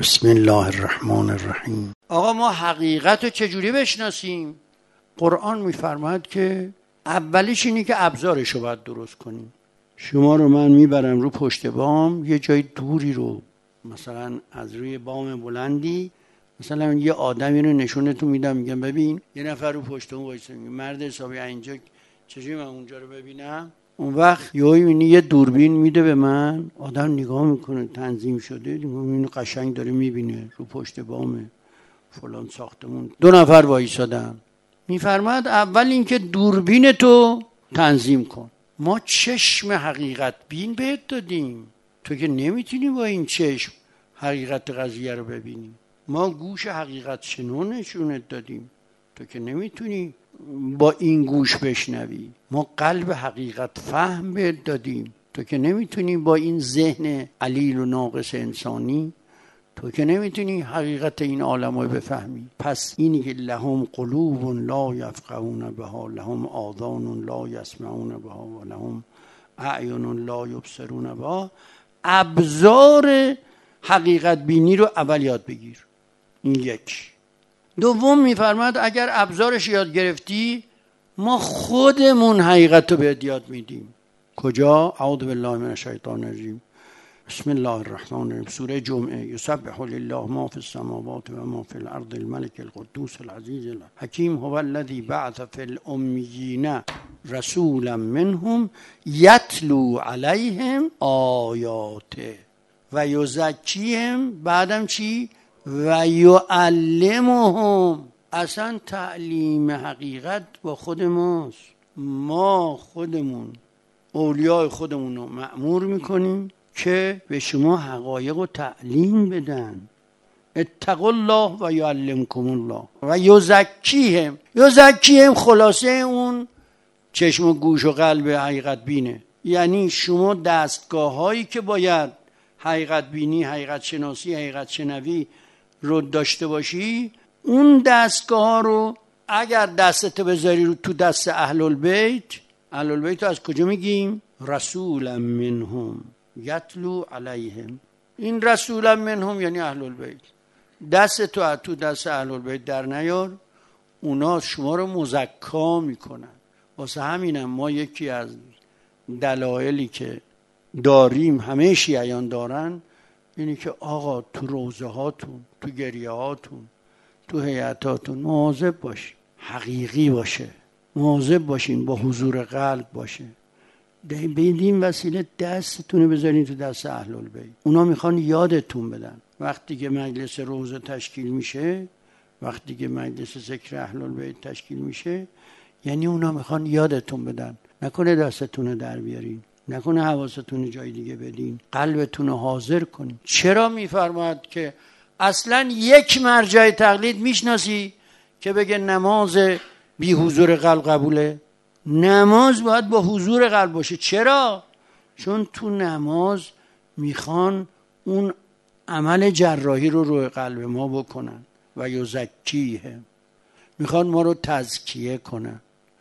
بسم الله الرحمن الرحیم. آقا ما حقیقت رو چجوری بشناسیم؟ قرآن میفرماید که اولیش اینی که ابزارش رو باید درست کنیم. شما رو من میبرم رو پشت بام، یه جای دوری رو، مثلا از روی بام بلندی، مثلا یه آدمی رو نشونتون میدم، میگم ببین یه نفر رو پشت اون وایسه، مرد حسابی اینجا، چجوری من اونجا رو ببینم؟ اون وقت یه دوربین میده به من، آدم نگاه میکنه، تنظیم شده، اینو قشنگ داره میبینه رو پشت بام فلان ساختمون 2 نفر وایسادن. میفرماد اول اینکه دوربین تو تنظیم کن. ما چشم حقیقت بین بهت دادیم، تو که نمیتونی با این چشم حقیقت قضیه رو ببینی. ما گوش حقیقت شنو نشونت دادیم، تو که نمیتونی با این گوش بشنوی. ما قلب حقیقت فهم بهت دادیم، تو که نمیتونی با این ذهن علیل و ناقص انسانی، تو که نمیتونی حقیقت این عالم رو بفهمی. پس اینی که لهم قلوب لا یفقهون بها، لهم آذان لا یسمعون بها و لهم اعین لا یبصرون بها، ابزار حقیقت بینی رو اول یاد بگیر. این یک. دوم میفرماد اگر ابزارش یاد گرفتی، ما خودمون حقیقت رو بهت یاد میدیم. کجا؟ اعوذ بالله من الشیطان الرجیم. بسم الله الرحمن الرحیم. سوره جمعه. یسبح لله ما فی السماوات و ما فی الارض الملک القدوس العزیز الحکیم هو الذی بعث فی الامیین رسولا منهم یتلو علیهم آیاته و یزکیهم. بعدم چی؟ و یعلمهم. اصلا تعلیم حقیقت با خود ماست. ما خودمون اولیاء خودمون رو مأمور میکنیم که به شما حقایق و تعلیم بدن. اتقوا الله و یعلمکم الله و یزکیهم. یزکیهم خلاصه اون چشم و گوش و قلب حقیقت بینه. یعنی شما دستگاه هایی که باید حقیقت بینی، حقیقت شناسی، حقیقت شنوی رو داشته باشی، اون دستگاه ها رو اگر دستت بذاری رو تو دست اهل البیت. اهل البیت رو از کجا میگیم؟ رسولا منهم یتلو علیهم. این رسولا منهم یعنی اهل البیت. دست تو دست اهل البیت در نیار، اونا شما رو مزکا میکنن. واسه همینم ما یکی از دلایلی که داریم، همه شیعیان دارن، اینی که آقا تو روزه هاتون، تو گریه هاتون، تو هیئتاتون مواظب باشین، حقیقی باشه، مواظب باشین، با حضور قلب باشه. بدین وسیله دستتون بذارین تو دست اهل البیت. اونا میخوان یادتون بدن وقتی که مجلس روزه تشکیل میشه، وقتی که مجلس ذکر اهل البیت تشکیل میشه، یعنی اونا میخوان یادتون بدن نکنه دستتون رو در بیارین، نکنه حواستون جای دیگه بدین، قلبتون رو حاضر کنین. چرا میفرماید که اصلا یک مرجع تقلید میشناسی که بگه نماز بی حضور قلب قبوله؟ نماز باید با حضور قلب باشه. چرا؟ چون تو نماز میخوان اون عمل جراحی رو روی قلب ما بکنن و یزکیه، میخوان ما رو تزکیه کنن.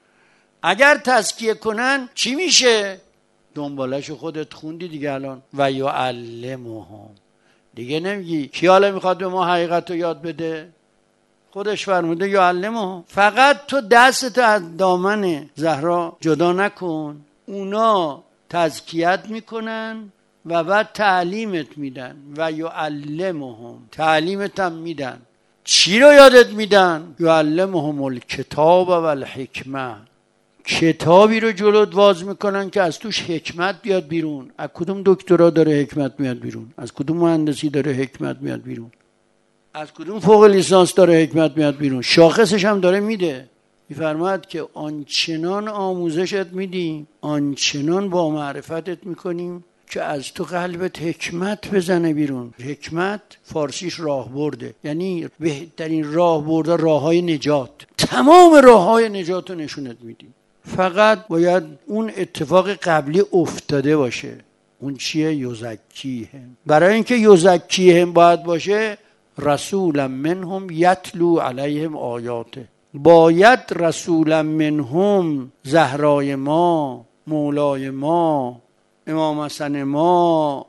اگر تزکیه کنن چی میشه؟ دنبالش خودت خوندی دیگه الان. و یعلمهم. دیگه نمیگی کی حالا میخواد به ما حقیقت رو یاد بده؟ خودش فرموده یعلمهم. فقط تو دستت از دامن زهرا جدا نکن، اونا تزکیت میکنن و بعد تعلیمت میدن. و یعلمهم، تعلیمت هم میدن. چی رو یادت میدن؟ یعلمهم الکتاب و الحکمه. کتابی رو جلوت واز میکنن که از توش حکمت بیاد بیرون. از کدوم دکترا داره حکمت میاد بیرون؟ از کدوم مهندسی داره حکمت میاد بیرون؟ از کدوم فوق لیسانس داره حکمت میاد بیرون؟ شاخصش هم داره میده. میفرماید که آنچنان آموزشت میدیم، آنچنان با معرفتت میکنیم که از تو قلبت حکمت بزنه بیرون. حکمت فارسیش راه برده، یعنی بهترین راه برده، راه های نجات. تمام راه های نجات رو نشونت میدیم. فقط باید اون اتفاق قبلی افتاده باشه. اون چیه؟ یزکیهم. برای اینکه یزکیهم باید باشه، رسولا منهم یتلو علیهم آیاته. باید رسولا منهم، زهرای ما، مولای ما، امام حسن ما،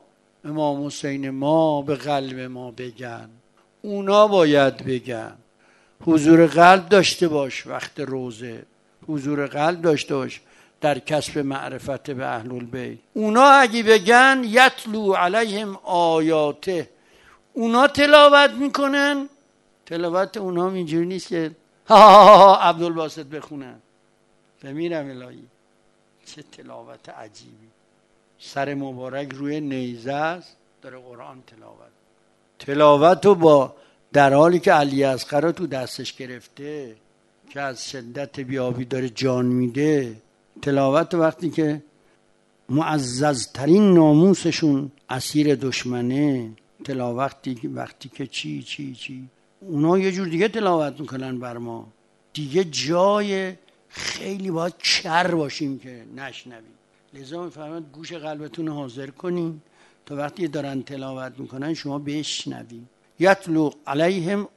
امام حسین ما به قلب ما بگن. اونا باید بگن. حضور قلب داشته باش وقت روزه، حضور قلب داشته باش در کسب معرفت به اهل البیت. اونا اگه بگن یتلو علیهم آیاته، اونا تلاوت میکنن. تلاوت اونا اینجوری نیست که عبدالباسط بخونن. بمیرم الهی چه تلاوت عجیبی. سر مبارک روی نیزه است داره قرآن تلاوت رو با در حالی که علی اصغر رو تو دستش گرفته که از شدت بیابی داره جان میده. تلاوت وقتی که معززترین ناموسشون اسیر دشمنه، وقتی که چی اونا یه جور دیگه تلاوت میکنن بر ما. دیگه جای خیلی باید کر باشیم که نشنویم. لذا میفهمد گوش قلبتون حاضر کنین تا وقتی دارن تلاوت میکنن شما بشنوید. یتلو علیهم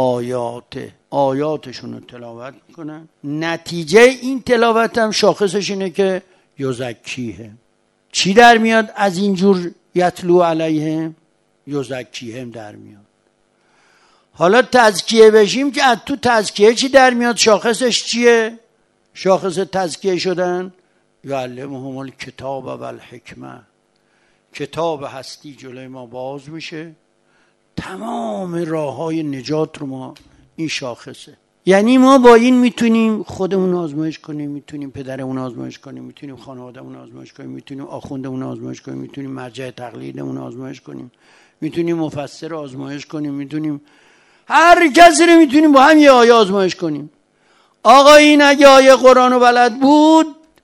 آیاتشون رو تلاوت میکنن. نتیجه این تلاوت هم شاخصش اینه که یزکیهم. چی در میاد از اینجور یتلو علیهم؟ یزکیهم در میاد. حالا تزکیه بشیم که از تو تزکیه چی در میاد؟ شاخصش چیه؟ شاخص تزکیه شدن یعلمهم الکتاب و الحکمه. کتاب هستی جلوی ما باز میشه، تمام راه های نجات رو ما این شاخصه. یعنی ما با این میتونیم خودمون آزمایش کنیم، میتونیم پدرمون آزمایش کنیم، میتونیم خانوادهمون آزمایش کنیم، میتونیم آخوندمون آزمایش کنیم، میتونیم مرجع تقلیدمون آزمایش کنیم، میتونیم مفسر آزمایش کنیم، میتونیم هر کسی رو میتونیم با هم یه آیه آزمایش کنیم. آقا این اگه آیه قرآن رو بلد بود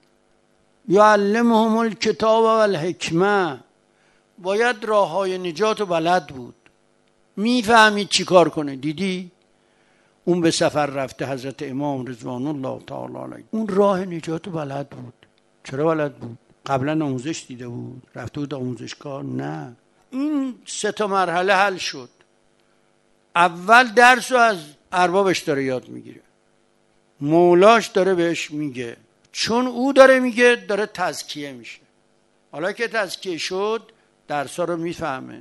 یعلمهم الکتاب و الحکمه، باید راه های نجات رو بلد بود، میفهمید چی کار کنه. دیدی اون به سفر رفته حضرت امام رضوان الله تعالی علیه، اون راه نجات رو بلد بود. چرا بلد بود؟ قبلا آموزش دیده بود؟ رفته بود آموزشگاه؟ نه. این 3 مرحله حل شد. اول درس رو از اربابش داره یاد میگیره، مولاش داره بهش میگه، چون او داره میگه داره تزکیه میشه. حالا که تزکیه شد درسا رو میفهمه،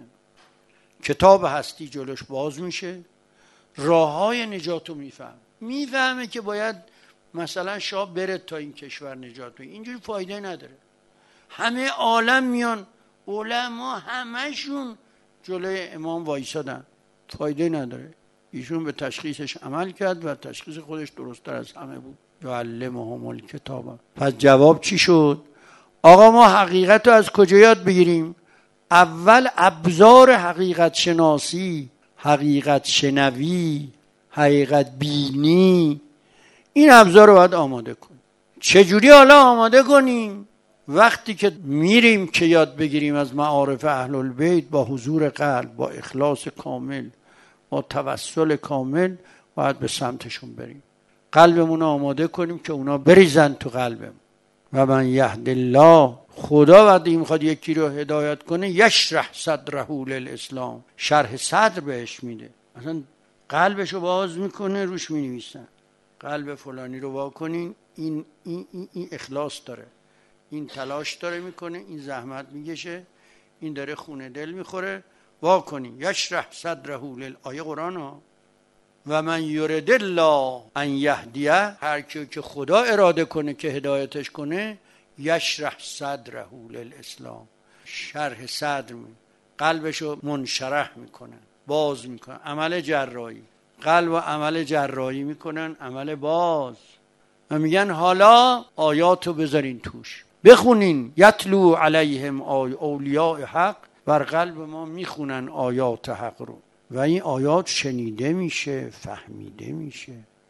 کتاب هستی جلوش باز میشه، راه های نجات رو میفهمه که باید مثلا شاه بره تا این کشور نجات بگیره. اینجوری فایده نداره. همه عالم میان، علما همشون جلوی امام وایسادن، فایده نداره. ایشون به تشخیصش عمل کرد و تشخیص خودش درست‌تر از همه بود. یعلمهم الکتاب. پس جواب چی شد؟ آقا ما حقیقت رو از کجا یاد بگیریم؟ اول ابزار حقیقت شناسی، حقیقت شنوی، حقیقت بینی، این ابزار رو باید آماده کنیم. چجوری حالا آماده کنیم؟ وقتی که میریم که یاد بگیریم از معارف اهل البیت با حضور قلب، با اخلاص کامل، با توسل کامل، باید به سمتشون بریم، قلبمون رو آماده کنیم که اونا بریزن تو قلبمون. و من یهد الله، خدا وقتی میخواد یکی رو هدایت کنه یشرح صدره للاسلام، شرح صدر بهش میده. مثلا قلبش رو باز میکنه، روش مینویسن قلب فلانی رو وا کنین، این اخلاص داره، این تلاش داره میکنه، این زحمت میکشه، این داره خونه دل میخوره، وا کنین. یشرح صدره آیه قرآن ها. و من یرد الله ان یهدیه، هر کی که خدا اراده کنه که هدایتش کنه، یشرح صدره للاسلام، شرح صدر قلبشو منشرح میکنن، باز میکنن. عمل جراحی، قلب و عمل جراحی میکنن، عمل باز. و میگن حالا آیاتو بذارین توش بخونین. یتلو علیهم اولیاء حق، بر قلب ما میخونن آیات حق رو و این آیات شنیده میشه، فهمیده میشه.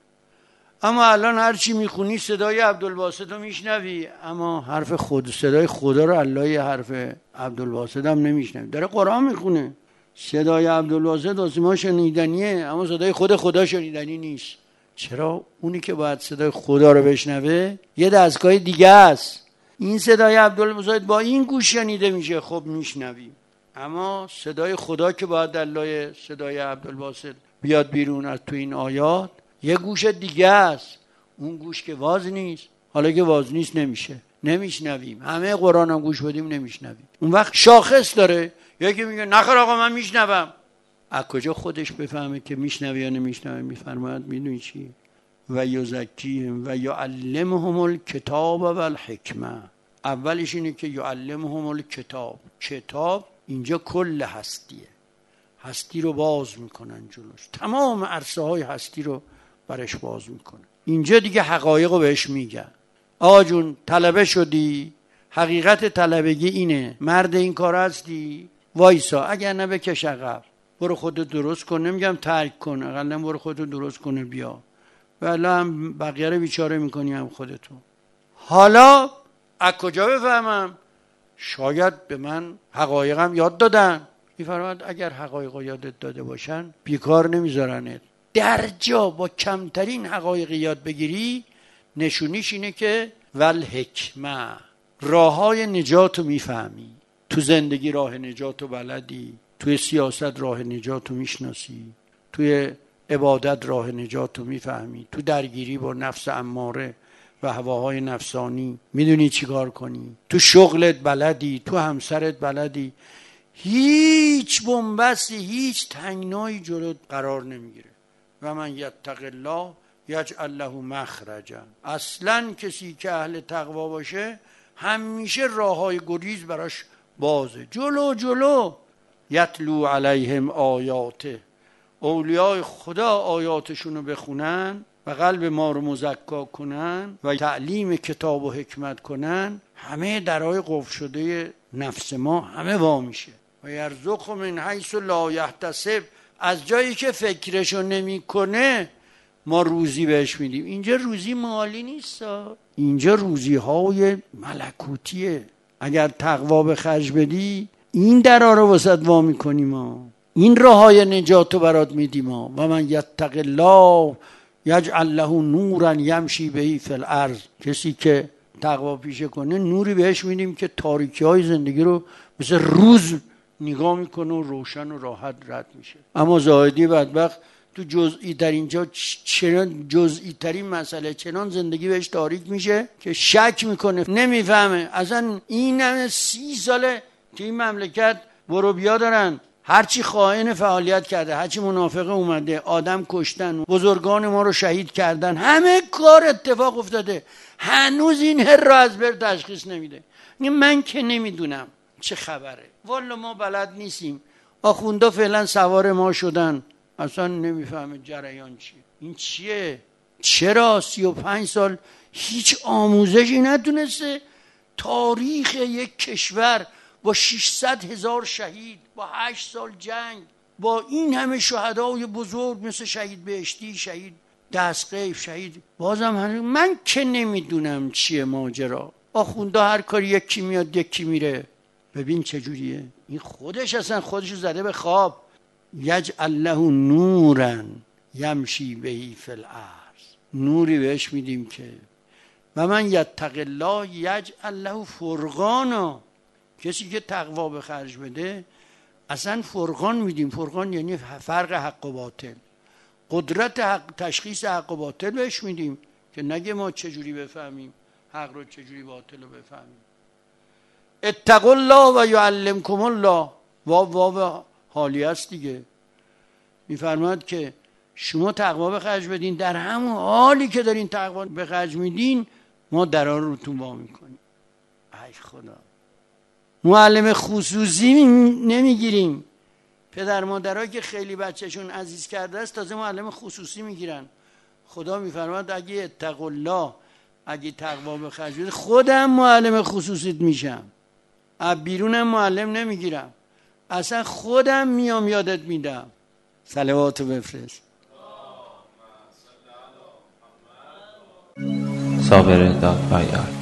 اما الان هرچی میخونی صدای عبدالباسط رو میشنوی، اما حرف خود، صدای خدا رو الله حرف عبدالباسط هم نمیشنوی. داره قرآن میخونه، صدای عبدالباسط واسه ما شنیدنیه، اما صدای خدا شنیدنی نیست. چرا؟ اونی که باید صدای خدا رو بشنوه یه دستگاه دیگه است. این صدای عبدالباسط با این گوش شنیده میشه، خب میشنویم، اما صدای خدا که باید الله صدای عبدالباسط بیاد بیرون از تو این آیات، یه گوش دیگه است. اون گوش که واز نیست. حالا که واز نیست نمیشه، نمیشنویم. همه قرآن هم گوش بدیم نمیشنویم. اون وقت شاخص داره یکی میگه نخیر آقا من میشنوم. از کجا خودش بفهمه که میشنوه یا نمیشنوه؟ میفرماید میدونی چی؟ و یزکیهم و یعلمهم الکتاب و الحکمه. اولش اینه که یعلمهم الکتاب. کتاب اینجا کل هستیه، هستی رو باز میکنن جلوش، تمام عرصه های هستی رو برش باز میکنن. اینجا دیگه حقایق رو بهش میگن. آقا جون طلبه شدی، حقیقت طلبگی اینه، مرد این کار هستی، وایسا، اگر نه بکش عقب، برو خودت درست کن. نمیگم ترک کن، اقلا برو خودت درست کنه بیا، ولی هم بقیه رو بیچاره میکنی هم خودتو. حالا از کجا بفهمم؟ شاید به من حقایقم یاد دادن. میفرماد اگر حقایق یادت داده باشن بیکار نمیذارنت. در جا با کمترین حقایق یاد بگیری نشونیش اینه که والحکمه، راههای نجاتو میفهمی. تو زندگی راه نجاتو بلدی، توی سیاست راه نجاتو میشناسی، توی عبادت راه نجاتو میفهمی، تو درگیری با نفس اماره و هواهای نفسانی میدونی چیکار کنی، تو شغلت بلدی، تو همسرت بلدی. هیچ بنبستی، هیچ تنگنایی جلوت قرار نمیگیره. و من یتق الله یجعل له مخرجا. اصلا کسی که اهل تقوا باشه همیشه راههای گریز براش بازه. جلو یتلو علیهم آیاته. اولیای خدا آیاتشونو بخونن و قلب ما رو مزکا کنن و تعلیم کتاب و حکمت کنن، همه درهای قفل شده نفس ما همه وا میشه. و یرزقه من حیث لا یحتسب. از جایی که فکرشو نمی کنه ما روزی بهش میدیم. اینجا روزی مالی نیست، اینجا روزی های ملکوتیه. اگر تقوا به خرج بدی این درها رو واسط وا میکنیم ما، این راه های نجاتو برات میدیم ما. و من یتق الله یجعل له نورا یمشی بهی فی الارض. کسی که تقوا پیشه کنه نوری بهش میدیم که تاریکی های زندگی رو مثل روز نگاه میکنه و روشن و راحت رد میشه. اما زاهدی بدبخت تو جزئی در اینجا چنان جزئی ترین مسئله چنان زندگی بهش تاریک میشه که شک میکنه، نمیفهمه. اصلا این همه 30 ساله که این مملکت برو بیا دارن، هرچی خائن فعالیت کرده، هرچی منافقه اومده، آدم کشتن، بزرگان ما رو شهید کردن، همه کار اتفاق افتاده، هنوز این هر را از بر تشخیص نمیده. من که نمیدونم چه خبره، والا ما بلد نیستیم. آخوندا فعلا سوار ما شدن، اصلا نمیفهمه جریان چیه. این چیه؟ چرا 35 سال هیچ آموزشی نتونسته تاریخ یک کشور با 600,000 شهید، با 8 سال جنگ، با این همه شهدای بزرگ مثل شهید بهشتی، شهید دستقیف، شهید بازم من که نمیدونم چیه ماجرا. آخوندا هر کاری یکی میاد یکی میره. ببین چجوریه این، خودش اصلا خودشو زده به خواب. یجعل له نورا یمشی بهی فی الارض. نوری بهش میدیم که و من یتق الله یجعل له فرقانا. کسی که تقوا به خرج بده اصلا فرقان میدیم. فرقان یعنی فرق حق و باطل، قدرت حق، تشخیص حق و باطل بهش میدیم که نگه ما چجوری بفهمیم حق رو، چجوری باطل رو بفهمیم. اتقوا الله و یعلمکم الله. واو حالی است دیگه. میفرماد که شما تقوا به خرج بدین، در همون حالی که دارین تقوا به خرج میدین ما درا رو تو وا میکنیم. ای خدا، معلم خصوصی نمیگیریم. پدر مادرها که خیلی بچهشون عزیز کرده است تازه معلم خصوصی میگیرن. خدا میفرماد اگه اتقوا الله، اگه تقوا به خرج بدی خودم معلم خصوصیت میشم، از بیرونم معلم نمیگیرم، اصلا خودم میام یادت میدم. صلواتو بفرست. صابر دادپایار.